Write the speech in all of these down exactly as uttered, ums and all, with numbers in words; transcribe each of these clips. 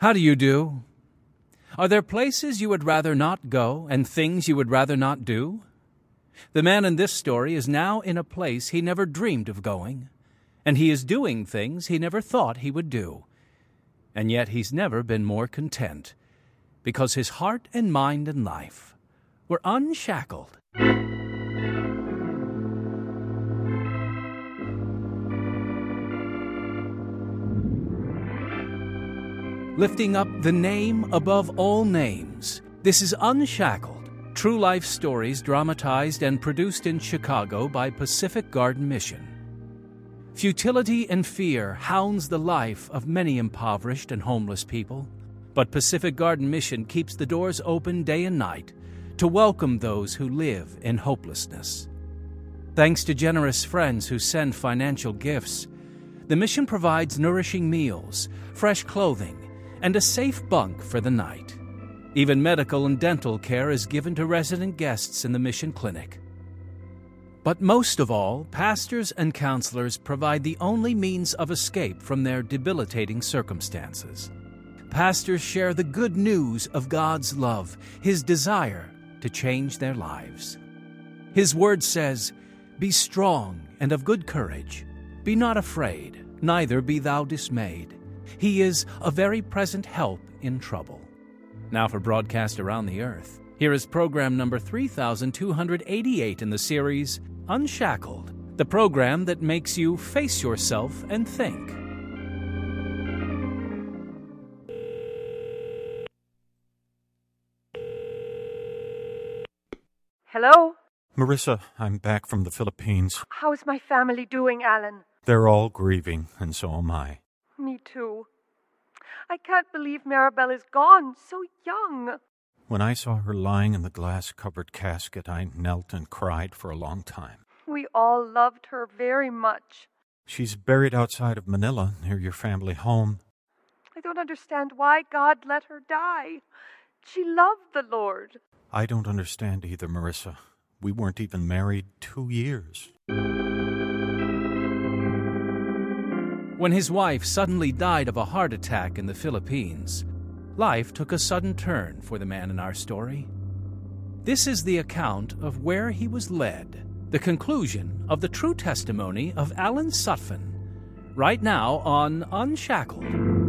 How do you do? Are there places you would rather not go and things you would rather not do? The man in this story is now in a place he never dreamed of going, and he is doing things he never thought he would do. And yet he's never been more content, because his heart and mind and life were unshackled. Lifting up the name above all names, this is Unshackled, true life stories dramatized and produced in Chicago by Pacific Garden Mission. Futility and fear hounds the life of many impoverished and homeless people, but Pacific Garden Mission keeps the doors open day and night to welcome those who live in hopelessness. Thanks to generous friends who send financial gifts, the mission provides nourishing meals, fresh clothing, and a safe bunk for the night. Even medical and dental care is given to resident guests in the mission clinic. But most of all, pastors and counselors provide the only means of escape from their debilitating circumstances. Pastors share the good news of God's love, His desire to change their lives. His word says, "Be strong and of good courage. Be not afraid, neither be thou dismayed. He is a very present help in trouble." Now for broadcast around the earth, here is program number three thousand two hundred eighty-eight in the series, Unshackled, the program that makes you face yourself and think. Hello? Marissa, I'm back from the Philippines. How is my family doing, Alan? They're all grieving, and so am I. Me too. I can't believe Maribel is gone, so young. When I saw her lying in the glass-covered casket, I knelt and cried for a long time. We all loved her very much. She's buried outside of Manila, near your family home. I don't understand why God let her die. She loved the Lord. I don't understand either, Marissa. We weren't even married two years. When his wife suddenly died of a heart attack in the Philippines, life took a sudden turn for the man in our story. This is the account of where he was led, the conclusion of the true testimony of Alan Sutphin, right now on Unshackled.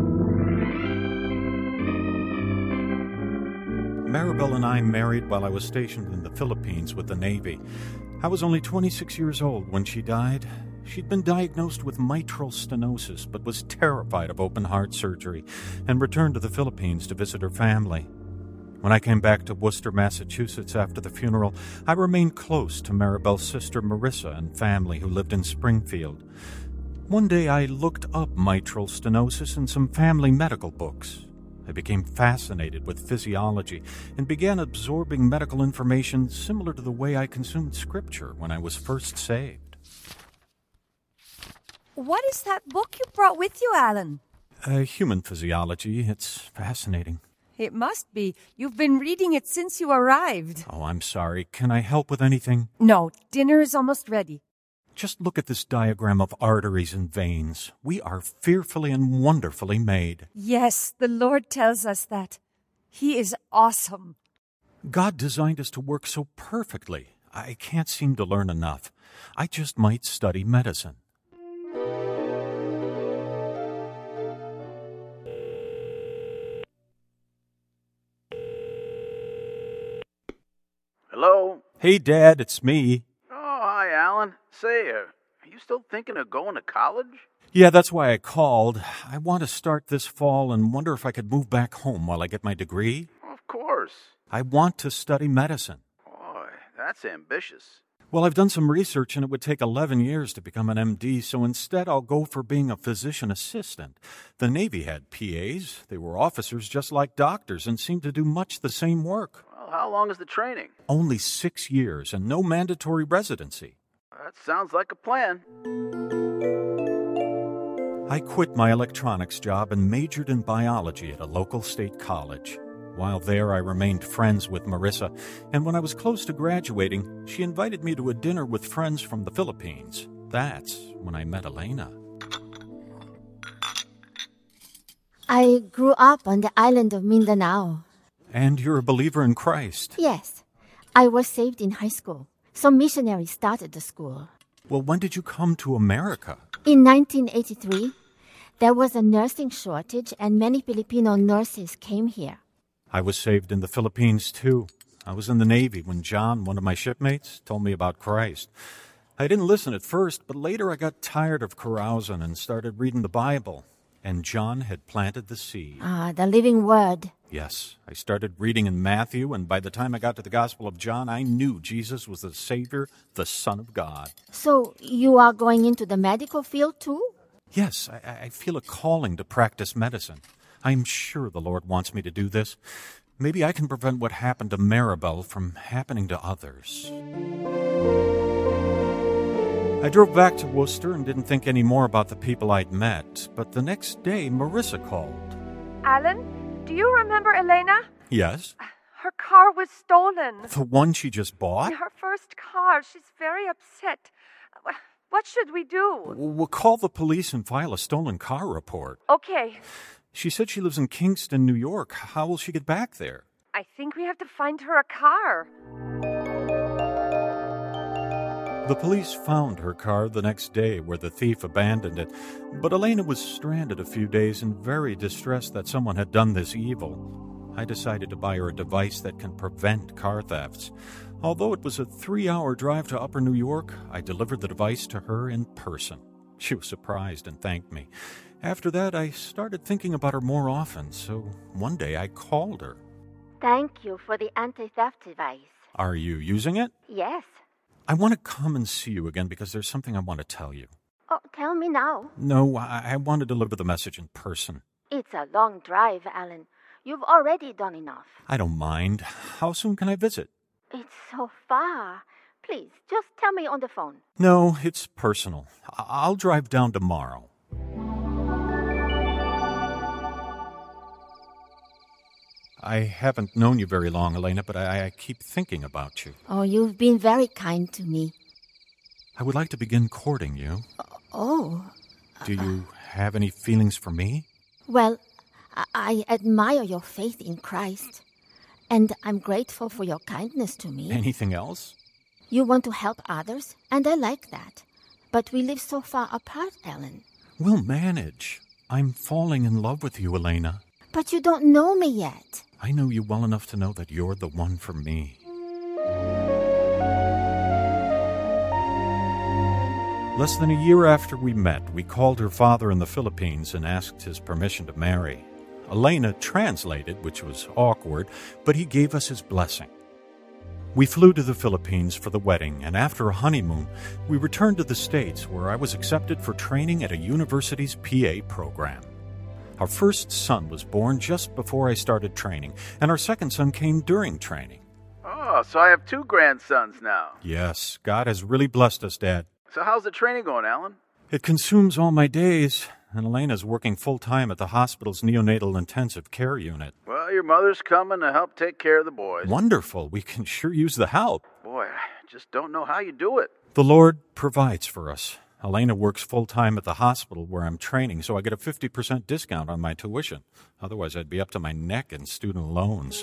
Maribel and I married while I was stationed in the Philippines with the Navy. I was only twenty-six years old when she died. She'd been diagnosed with mitral stenosis, but was terrified of open heart surgery and returned to the Philippines to visit her family. When I came back to Worcester, Massachusetts after the funeral, I remained close to Maribel's sister Marissa and family who lived in Springfield. One day I looked up mitral stenosis in some family medical books. I became fascinated with physiology and began absorbing medical information similar to the way I consumed scripture when I was first saved. What is that book you brought with you, Alan? Uh, human physiology. It's fascinating. It must be. You've been reading it since you arrived. Oh, I'm sorry. Can I help with anything? No, dinner is almost ready. Just look at this diagram of arteries and veins. We are fearfully and wonderfully made. Yes, the Lord tells us that. He is awesome. God designed us to work so perfectly. I can't seem to learn enough. I just might study medicine. Hello? Hey, Dad, it's me. Oh, hi, Alan. Say, uh, are you still thinking of going to college? Yeah, that's why I called. I want to start this fall and wonder if I could move back home while I get my degree. Of course. I want to study medicine. Boy, that's ambitious. Well, I've done some research and it would take eleven years to become an M D, so instead I'll go for being a physician assistant. The Navy had P As. They were officers just like doctors and seemed to do much the same work. Well, how long is the training? Only six years and no mandatory residency. That sounds like a plan. I quit my electronics job and majored in biology at a local state college. While there, I remained friends with Marissa, and when I was close to graduating, she invited me to a dinner with friends from the Philippines. That's when I met Elena. I grew up on the island of Mindanao. And you're a believer in Christ. Yes. I was saved in high school. Some missionaries started the school. Well, when did you come to America? In nineteen eighty-three, there was a nursing shortage and many Filipino nurses came here. I was saved in the Philippines, too. I was in the Navy when John, one of my shipmates, told me about Christ. I didn't listen at first, but later I got tired of carousing and started reading the Bible. And John had planted the seed. Ah, the living word. Yes, I started reading in Matthew, and by the time I got to the Gospel of John, I knew Jesus was the Savior, the Son of God. So you are going into the medical field too? Yes, I, I feel a calling to practice medicine. I'm sure the Lord wants me to do this. Maybe I can prevent what happened to Maribel from happening to others. I drove back to Worcester and didn't think any more about the people I'd met, but the next day Marissa called. Alan, do you remember Elena? Yes? Her car was stolen. The one she just bought? Her first car. She's very upset. What should we do? We'll call the police and file a stolen car report. Okay. She said she lives in Kingston, New York. How will she get back there? I think we have to find her a car. The police found her car the next day where the thief abandoned it, but Elena was stranded a few days and very distressed that someone had done this evil. I decided to buy her a device that can prevent car thefts. Although it was a three-hour drive to Upper New York, I delivered the device to her in person. She was surprised and thanked me. After that, I started thinking about her more often, so one day I called her. Thank you for the anti-theft device. Are you using it? Yes. I want to come and see you again because there's something I want to tell you. Oh, tell me now. No, I, I want to deliver the message in person. It's a long drive, Alan. You've already done enough. I don't mind. How soon can I visit? It's so far. Please, just tell me on the phone. No, it's personal. I- I'll drive down tomorrow. I haven't known you very long, Elena, but I, I keep thinking about you. Oh, you've been very kind to me. I would like to begin courting you. Oh. Do you have any feelings for me? Well, I, I admire your faith in Christ. And I'm grateful for your kindness to me. Anything else? You want to help others, and I like that. But we live so far apart, Alan. We'll manage. I'm falling in love with you, Elena. But you don't know me yet. I know you well enough to know that you're the one for me. Less than a year after we met, we called her father in the Philippines and asked his permission to marry. Elena translated, which was awkward, but he gave us his blessing. We flew to the Philippines for the wedding, and after a honeymoon, we returned to the States, where I was accepted for training at a university's P A program. Our first son was born just before I started training, and our second son came during training. Oh, so I have two grandsons now. Yes, God has really blessed us, Dad. So how's the training going, Alan? It consumes all my days, and Elena's working full-time at the hospital's neonatal intensive care unit. Well, your mother's coming to help take care of the boys. Wonderful. We can sure use the help. Boy, I just don't know how you do it. The Lord provides for us. Elena works full-time at the hospital where I'm training, so I get a fifty percent discount on my tuition. Otherwise, I'd be up to my neck in student loans.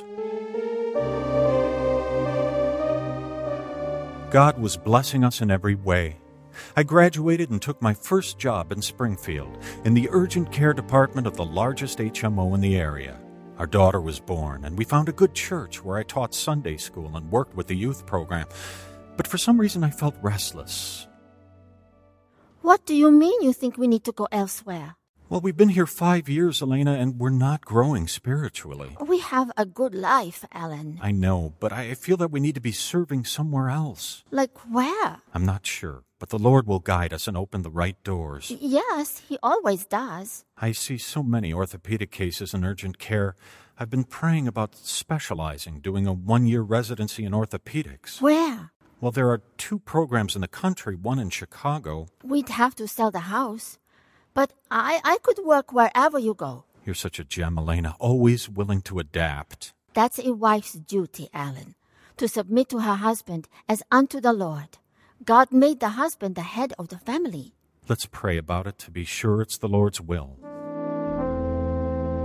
God was blessing us in every way. I graduated and took my first job in Springfield, in the urgent care department of the largest H M O in the area. Our daughter was born, and we found a good church where I taught Sunday school and worked with the youth program. But for some reason, I felt restless. What do you mean you think we need to go elsewhere? Well, we've been here five years, Elena, and we're not growing spiritually. We have a good life, Alan. I know, but I feel that we need to be serving somewhere else. Like where? I'm not sure, but the Lord will guide us and open the right doors. Yes, he always does. I see so many orthopedic cases in urgent care. I've been praying about specializing, doing a one-year residency in orthopedics. Where? Well, there are two programs in the country, one in Chicago. We'd have to sell the house. But I, I could work wherever you go. You're such a gem, Elena, always willing to adapt. That's a wife's duty, Alan, to submit to her husband as unto the Lord. God made the husband the head of the family. Let's pray about it to be sure it's the Lord's will.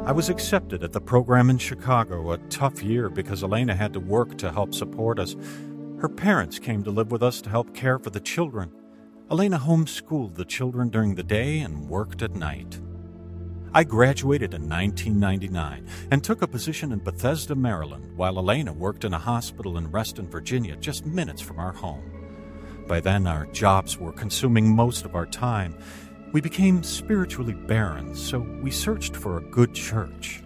I was accepted at the program in Chicago, a tough year because Elena had to work to help support us. Her parents came to live with us to help care for the children. Elena homeschooled the children during the day and worked at night. I graduated in nineteen ninety-nine and took a position in Bethesda, Maryland, while Elena worked in a hospital in Reston, Virginia, just minutes from our home. By then, our jobs were consuming most of our time. We became spiritually barren, so we searched for a good church.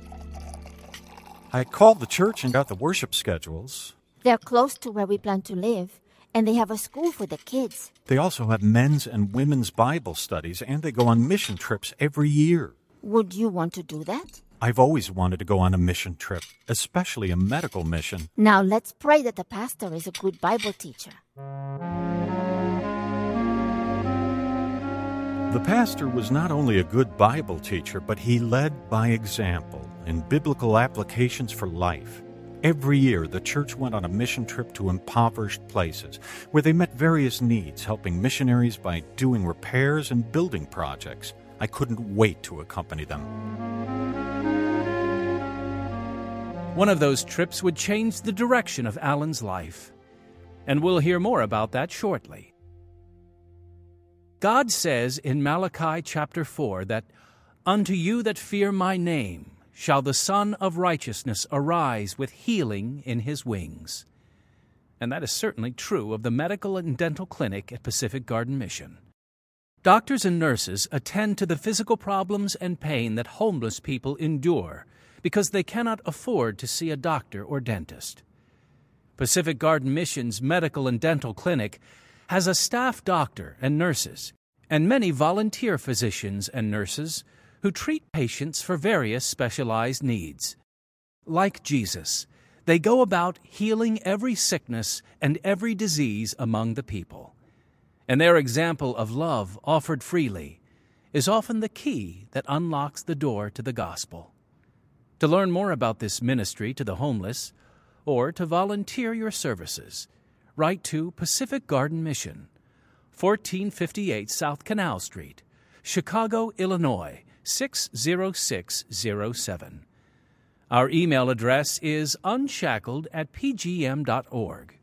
I called the church and got the worship schedules. They're close to where we plan to live, and they have a school for the kids. They also have men's and women's Bible studies, and they go on mission trips every year. Would you want to do that? I've always wanted to go on a mission trip, especially a medical mission. Now let's pray that the pastor is a good Bible teacher. The pastor was not only a good Bible teacher, but he led by example in biblical applications for life. Every year, the church went on a mission trip to impoverished places, where they met various needs, helping missionaries by doing repairs and building projects. I couldn't wait to accompany them. One of those trips would change the direction of Alan's life, and we'll hear more about that shortly. God says in Malachi chapter four that, "Unto you that fear my name shall the Son of Righteousness arise with healing in his wings." And that is certainly true of the medical and dental clinic at Pacific Garden Mission. Doctors and nurses attend to the physical problems and pain that homeless people endure because they cannot afford to see a doctor or dentist. Pacific Garden Mission's medical and dental clinic has a staff doctor and nurses, and many volunteer physicians and nurses who treat patients for various specialized needs. Like Jesus, they go about healing every sickness and every disease among the people. And their example of love offered freely is often the key that unlocks the door to the gospel. To learn more about this ministry to the homeless, or to volunteer your services, write to Pacific Garden Mission, fourteen fifty-eight South Canal Street, Chicago, Illinois, six zero six zero seven. Our email address is unshackled at p g m dot org.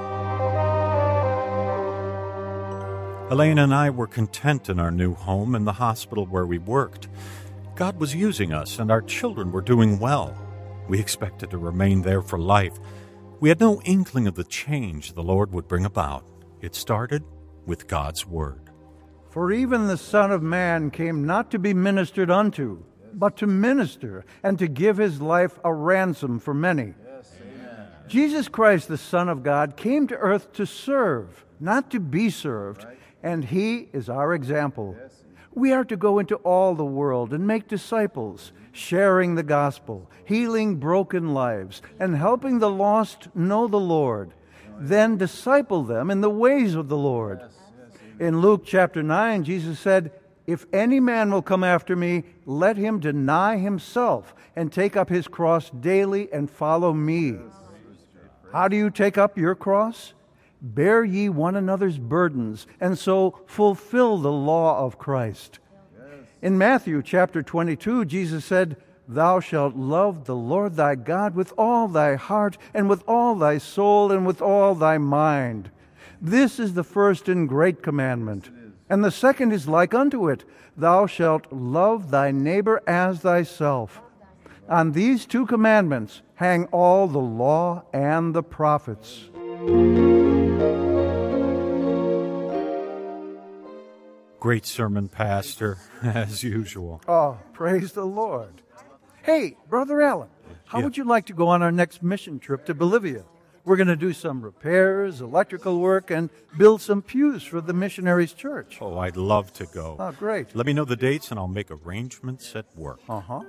Elena and I were content in our new home and the hospital where we worked. God was using us, and our children were doing well. We expected to remain there for life. We had no inkling of the change the Lord would bring about. It started with God's Word. For even the Son of Man came not to be ministered unto, but to minister, and to give his life a ransom for many. Yes, amen. Jesus Christ, the Son of God, came to earth to serve, not to be served, right. And he is our example. Yes. We are to go into all the world and make disciples, sharing the gospel, healing broken lives, and helping the lost know the Lord. Then disciple them in the ways of the Lord. In Luke chapter nine, Jesus said, "If any man will come after me, let him deny himself and take up his cross daily and follow me." How do you take up your cross? Bear ye one another's burdens, and so fulfill the law of Christ. In Matthew chapter twenty-two, Jesus said, "Thou shalt love the Lord thy God with all thy heart, and with all thy soul, and with all thy mind. This is the first and great commandment. And the second is like unto it, Thou shalt love thy neighbor as thyself. On these two commandments hang all the law and the prophets." Great sermon, Pastor, as usual. Oh, praise the Lord. Hey, Brother Alan, how Yeah. would you like to go on our next mission trip to Bolivia? We're going to do some repairs, electrical work, and build some pews for the missionaries' church. Oh, I'd love to go. Oh, great. Let me know the dates and I'll make arrangements at work. Uh-huh.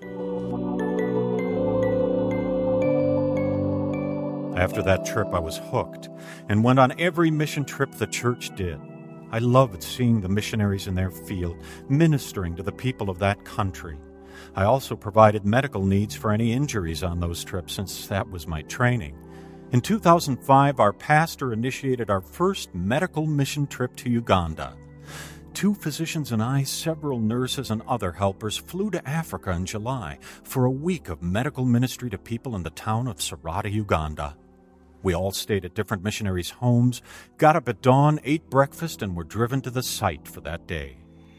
After that trip, I was hooked and went on every mission trip the church did. I loved seeing the missionaries in their field, ministering to the people of that country. I also provided medical needs for any injuries on those trips, since that was my training. In two thousand five, our pastor initiated our first medical mission trip to Uganda. Two physicians and I, several nurses and other helpers flew to Africa in July for a week of medical ministry to people in the town of Sarata, Uganda. We all stayed at different missionaries' homes, got up at dawn, ate breakfast, and were driven to the site for that day.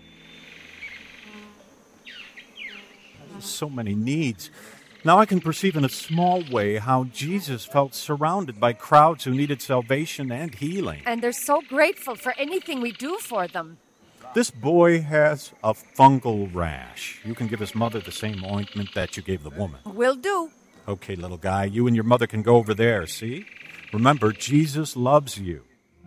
So many needs. Now I can perceive in a small way how Jesus felt surrounded by crowds who needed salvation and healing. And they're so grateful for anything we do for them. This boy has a fungal rash. You can give his mother the same ointment that you gave the woman. Will do. Okay, little guy, you and your mother can go over there, see? Remember, Jesus loves you.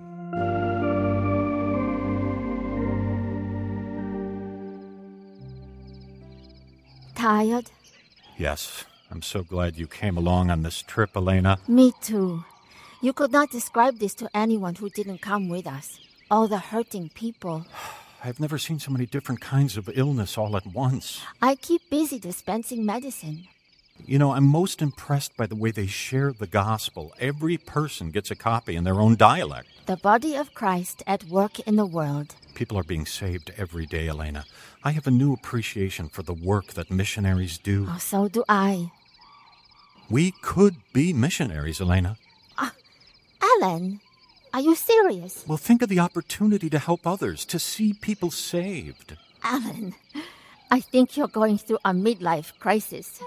Tired? Yes, I'm so glad you came along on this trip, Elena. Me too. You could not describe this to anyone who didn't come with us. All the hurting people. I've never seen so many different kinds of illness all at once. I keep busy dispensing medicine. You know, I'm most impressed by the way they share the gospel. Every person gets a copy in their own dialect. The body of Christ at work in the world. People are being saved every day, Elena. I have a new appreciation for the work that missionaries do. Oh, so do I. We could be missionaries, Elena. Uh, Alan, are you serious? Well, think of the opportunity to help others, to see people saved. Alan, I think you're going through a midlife crisis.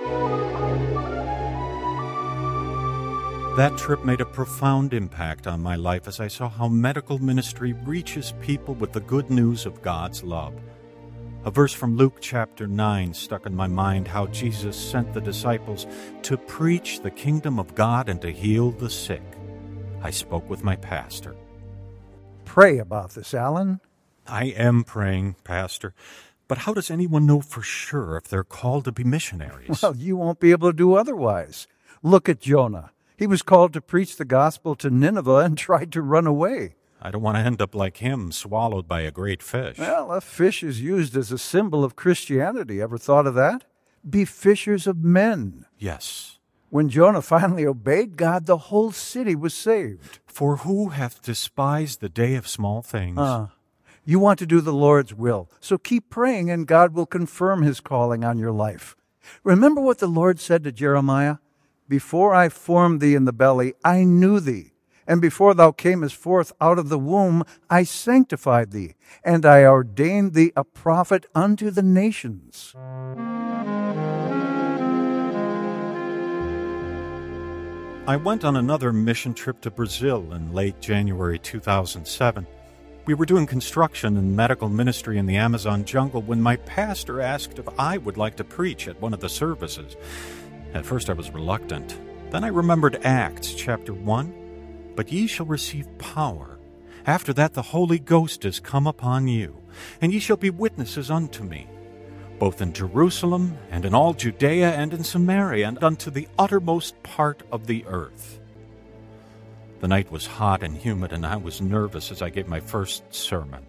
That trip made a profound impact on my life as I saw how medical ministry reaches people with the good news of God's love. A verse from Luke chapter nine stuck in my mind, how Jesus sent the disciples to preach the kingdom of God and to heal the sick. I spoke with my pastor. Pray about this, Alan. I am praying, Pastor. But how does anyone know for sure if they're called to be missionaries? Well, you won't be able to do otherwise. Look at Jonah. He was called to preach the gospel to Nineveh and tried to run away. I don't want to end up like him, swallowed by a great fish. Well, a fish is used as a symbol of Christianity. Ever thought of that? Be fishers of men. Yes. When Jonah finally obeyed God, the whole city was saved. For who hath despised the day of small things? Ah. You want to do the Lord's will, so keep praying and God will confirm his calling on your life. Remember what the Lord said to Jeremiah? Before I formed thee in the belly, I knew thee. And before thou camest forth out of the womb, I sanctified thee, and I ordained thee a prophet unto the nations. I went on another mission trip to Brazil in late January two thousand seven. We were doing construction and medical ministry in the Amazon jungle when my pastor asked if I would like to preach at one of the services. At first I was reluctant. Then I remembered Acts chapter one. But ye shall receive power. After that the Holy Ghost is come upon you, and ye shall be witnesses unto me, both in Jerusalem and in all Judea and in Samaria and unto the uttermost part of the earth. The night was hot and humid, and I was nervous as I gave my first sermon.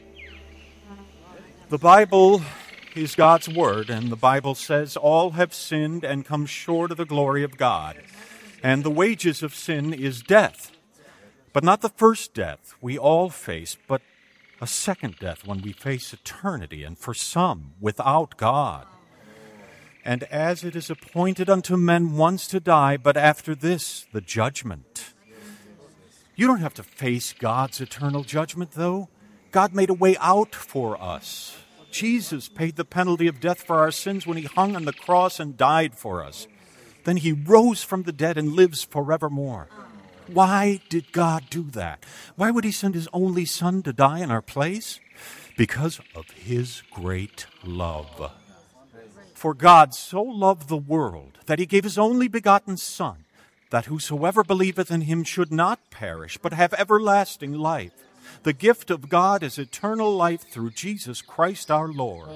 The Bible is God's Word, and the Bible says, all have sinned and come short of the glory of God, and the wages of sin is death. But not the first death we all face, but a second death when we face eternity, and for some, without God. And as it is appointed unto men once to die, but after this, the judgment. You don't have to face God's eternal judgment, though. God made a way out for us. Jesus paid the penalty of death for our sins when he hung on the cross and died for us. Then he rose from the dead and lives forevermore. Why did God do that? Why would he send his only son to die in our place? Because of his great love. For God so loved the world that he gave his only begotten Son, that whosoever believeth in him should not perish, but have everlasting life. The gift of God is eternal life through Jesus Christ our Lord.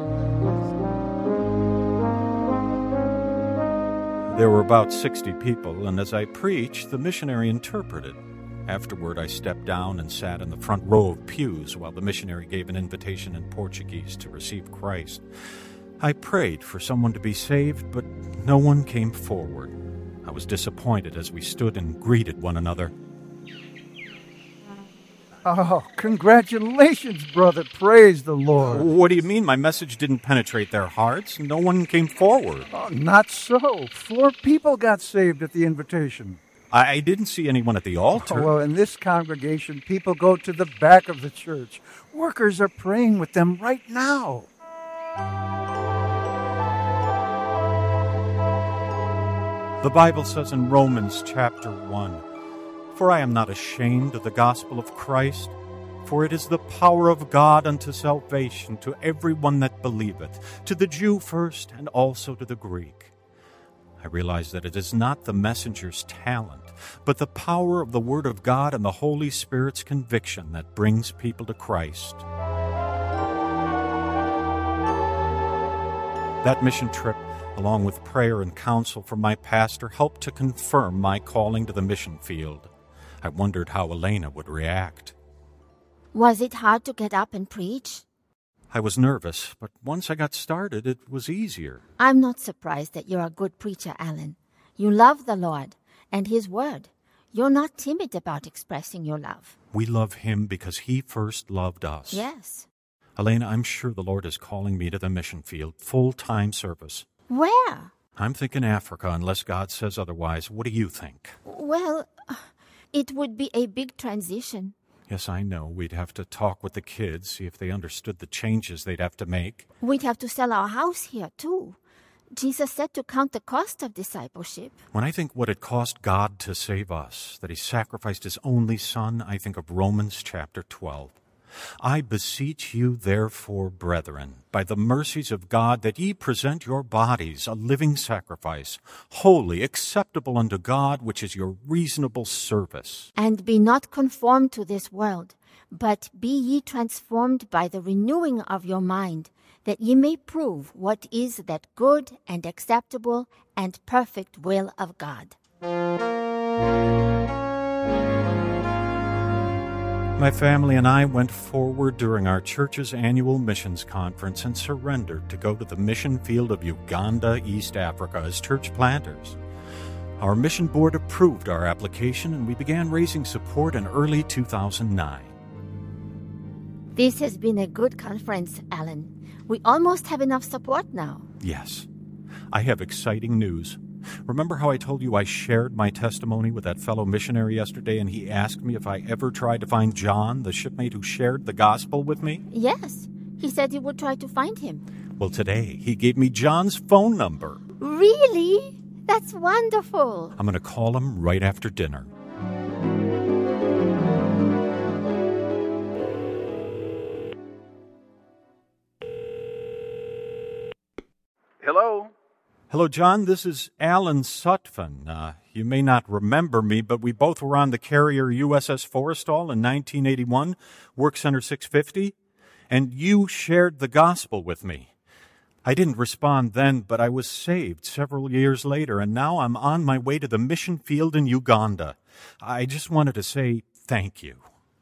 There were about sixty people, and as I preached, the missionary interpreted. Afterward, I stepped down and sat in the front row of pews while the missionary gave an invitation in Portuguese to receive Christ. I prayed for someone to be saved, but no one came forward. I was disappointed as we stood and greeted one another. Oh, congratulations, brother. Praise the Lord. What do you mean my message didn't penetrate their hearts? No one came forward. Oh, not so. Four people got saved at the invitation. I, I didn't see anyone at the altar. Oh, well, in this congregation, people go to the back of the church. Workers are praying with them right now. The Bible says in Romans chapter one, "For I am not ashamed of the gospel of Christ, for it is the power of God unto salvation to everyone that believeth, to the Jew first, and also to the Greek." I realize that it is not the messenger's talent, but the power of the Word of God and the Holy Spirit's conviction that brings people to Christ. That mission trip, along with prayer and counsel from my pastor, helped to confirm my calling to the mission field. I wondered how Elena would react. Was it hard to get up and preach? I was nervous, but once I got started, it was easier. I'm not surprised that you're a good preacher, Alan. You love the Lord and His Word. You're not timid about expressing your love. We love Him because He first loved us. Yes. Elena, I'm sure the Lord is calling me to the mission field, full-time service. Where? I'm thinking Africa, unless God says otherwise. What do you think? Well, it would be a big transition. Yes, I know. We'd have to talk with the kids, see if they understood the changes they'd have to make. We'd have to sell our house here, too. Jesus said to count the cost of discipleship. When I think what it cost God to save us, that He sacrificed His only Son, I think of Romans chapter twelve. "I beseech you, therefore, brethren, by the mercies of God, that ye present your bodies a living sacrifice, holy, acceptable unto God, which is your reasonable service. And be not conformed to this world, but be ye transformed by the renewing of your mind, that ye may prove what is that good and acceptable and perfect will of God." My family and I went forward during our church's annual missions conference and surrendered to go to the mission field of Uganda, East Africa, as church planters. Our mission board approved our application, and we began raising support in early two thousand nine. This has been a good conference, Alan. We almost have enough support now. Yes. I have exciting news. Remember how I told you I shared my testimony with that fellow missionary yesterday, and he asked me if I ever tried to find John, the shipmate who shared the gospel with me? Yes. He said he would try to find him. Well, today he gave me John's phone number. Really? That's wonderful. I'm going to call him right after dinner. Hello? Hello, John. This is Alan Sutphin. Uh, you may not remember me, but we both were on the carrier U S S Forrestal in nineteen eighty-one, Work Center six fifty, and you shared the gospel with me. I didn't respond then, but I was saved several years later, and now I'm on my way to the mission field in Uganda. I just wanted to say thank you.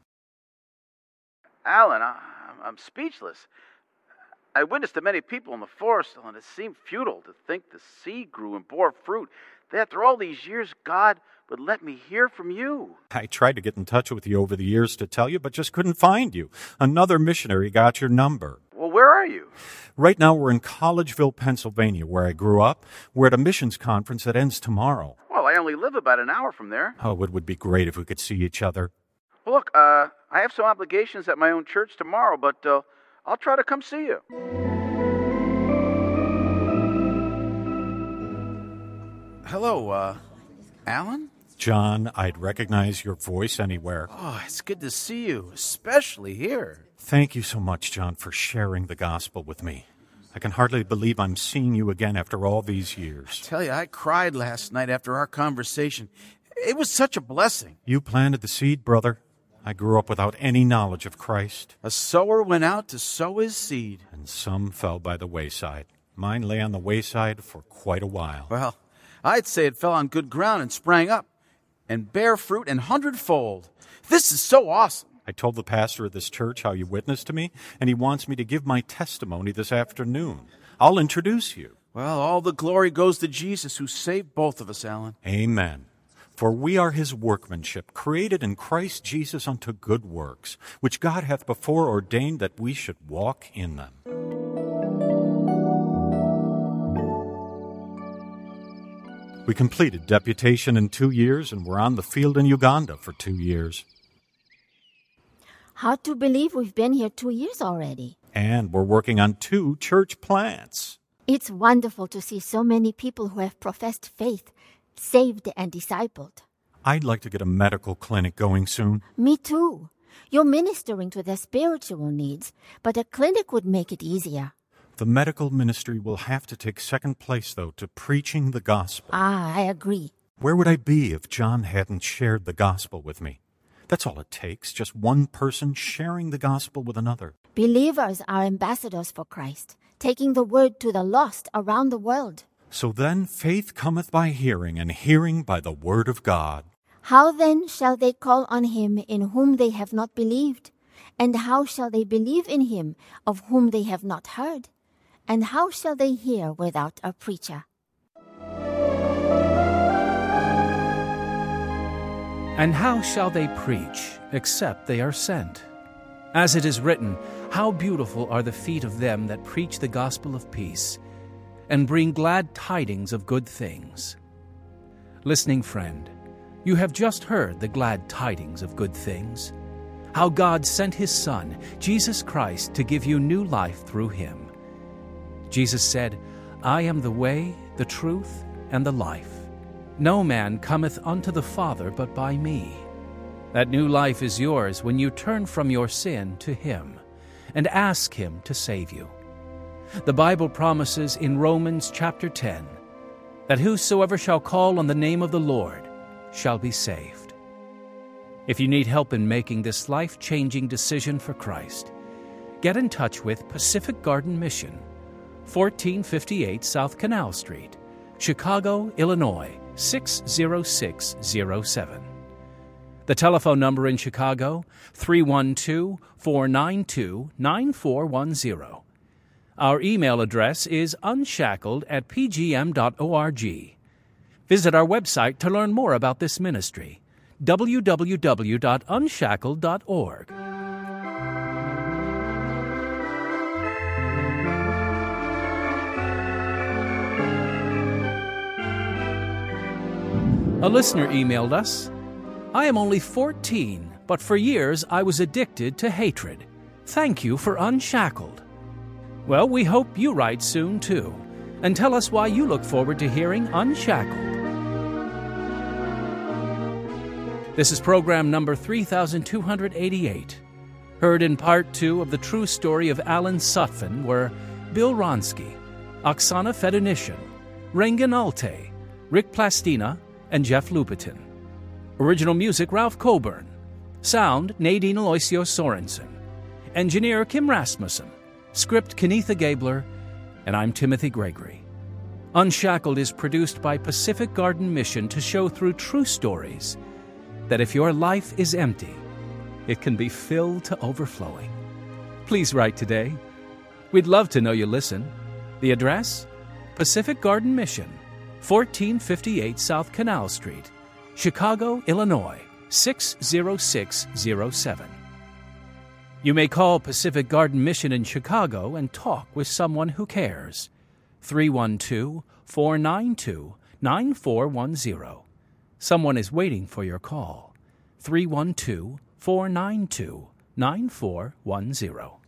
Alan, I, I'm speechless. I witnessed to many people in the forest, and it seemed futile to think the seed grew and bore fruit. That after all these years, God would let me hear from you. I tried to get in touch with you over the years to tell you, but just couldn't find you. Another missionary got your number. Well, where are you? Right now we're in Collegeville, Pennsylvania, where I grew up. We're at a missions conference that ends tomorrow. Well, I only live about an hour from there. Oh, it would be great if we could see each other. Well, look, uh, I have some obligations at my own church tomorrow, but uh, I'll try to come see you. Hello, uh, Alan? John, I'd recognize your voice anywhere. Oh, it's good to see you, especially here. Thank you so much, John, for sharing the gospel with me. I can hardly believe I'm seeing you again after all these years. I tell you, I cried last night after our conversation. It was such a blessing. You planted the seed, brother. I grew up without any knowledge of Christ. A sower went out to sow his seed. And some fell by the wayside. Mine lay on the wayside for quite a while. Well, I'd say it fell on good ground and sprang up and bare fruit an hundredfold. This is so awesome. I told the pastor of this church how you witnessed to me, and he wants me to give my testimony this afternoon. I'll introduce you. Well, all the glory goes to Jesus who saved both of us, Alan. Amen. For we are his workmanship, created in Christ Jesus unto good works, which God hath before ordained that we should walk in them. We completed deputation in two years and were on the field in Uganda for two years. Hard to believe we've been here two years already. And we're working on two church plants. It's wonderful to see so many people who have professed faith saved and discipled. I'd like to get a medical clinic going soon. Me too. You're ministering to their spiritual needs, but a clinic would make it easier. The medical ministry will have to take second place, though, to preaching the gospel. Ah, I agree. Where would I be if John hadn't shared the gospel with me? That's all it takes, just one person sharing the gospel with another. Believers are ambassadors for Christ, taking the word to the lost around the world. So then faith cometh by hearing, and hearing by the word of God. How then shall they call on him in whom they have not believed? And how shall they believe in him of whom they have not heard? And how shall they hear without a preacher? And how shall they preach, except they are sent? As it is written, how beautiful are the feet of them that preach the gospel of peace, and bring glad tidings of good things. Listening friend, you have just heard the glad tidings of good things, how God sent his Son, Jesus Christ, to give you new life through him. Jesus said, I am the way, the truth, and the life. No man cometh unto the Father but by me. That new life is yours when you turn from your sin to him and ask him to save you. The Bible promises in Romans chapter ten that whosoever shall call on the name of the Lord shall be saved. If you need help in making this life-changing decision for Christ, get in touch with Pacific Garden Mission, fourteen fifty-eight South Canal Street, Chicago, Illinois, six zero six zero seven. The telephone number in Chicago, three one two, four nine two, nine four one zero. Our email address is unshackled at p g m dot org. Visit our website to learn more about this ministry, w w w dot unshackled dot org. A listener emailed us, I am only fourteen, but for years I was addicted to hatred. Thank you for Unshackled. Well, we hope you write soon, too, and tell us why you look forward to hearing Unshackled. This is program number three thousand two hundred eighty-eight, heard in part two of the true story of Alan Sutphin, where Bill Ronsky, Oksana Fedonishin, Rengen Alte, Rick Plastina, and Jeff Lupitin. Original music, Ralph Coburn. Sound, Nadine Aloisio Sorensen. Engineer, Kim Rasmussen. Script, Kenitha Gabler. And I'm Timothy Gregory. Unshackled is produced by Pacific Garden Mission to show through true stories that if your life is empty, it can be filled to overflowing. Please write today. We'd love to know you listen. The address? Pacific Garden Mission, fourteen fifty-eight South Canal Street, Chicago, Illinois, six zero six zero seven. You may call Pacific Garden Mission in Chicago and talk with someone who cares. three one two, four nine two, nine four one zero. Someone is waiting for your call. three one two, four nine two, nine four one zero.